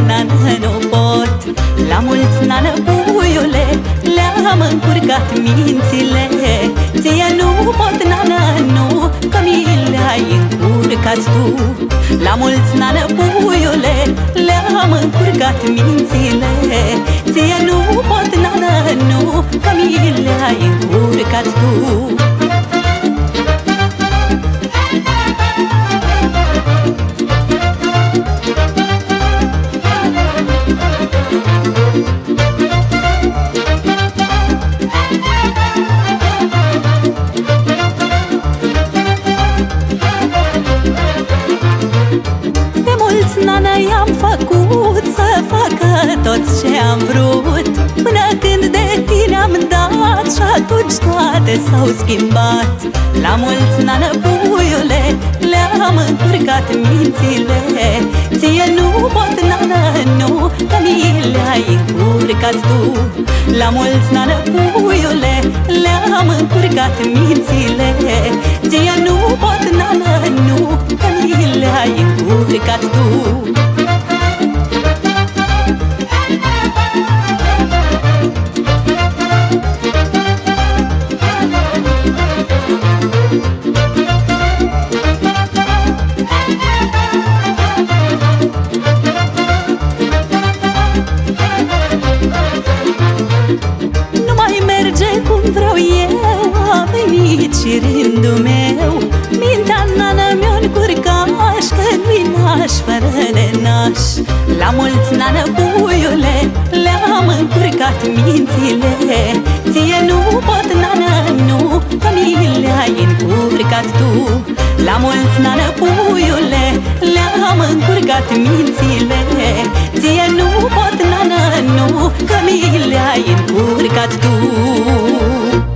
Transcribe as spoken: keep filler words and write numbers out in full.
nană, nu pot. La mulți, nană, puiule, le-am încurcat mințile. Ție nu pot, nană, nu, că mi le-ai încurcat tu. La mulți, nană, puiule, le-am încurcat mințile. Ție nu pot, nană, nu, că mi le-ai încurcat tu. Nană, i-am făcut să facă tot ce am vrut, până când de tine am dat și atunci toate s-au schimbat. La mulți, nană, puiule, le-am încurcat mințile. Ție nu pot, nană, nu, că mi le-ai încurcat tu. La mulți, nană, puiule, le-am încurcat mințile. Ție nu pot, nană, nu, că mi le-ai încurcat tu. Nu mai merge cum vreau eu, a venit și rândul meu. Mintea, nană, mi-o încurcaș, că nu-i naș fără nenaș. La mulți, nană, puiule, le-am încurcat mințile. Ție nu pot, nană, nu, că mi le-ai încurcat tu. La mulți, nană, puiule, le-am încurcat mințile. Ție nu pot, nană, nu, că mi le-ai încurcat tu.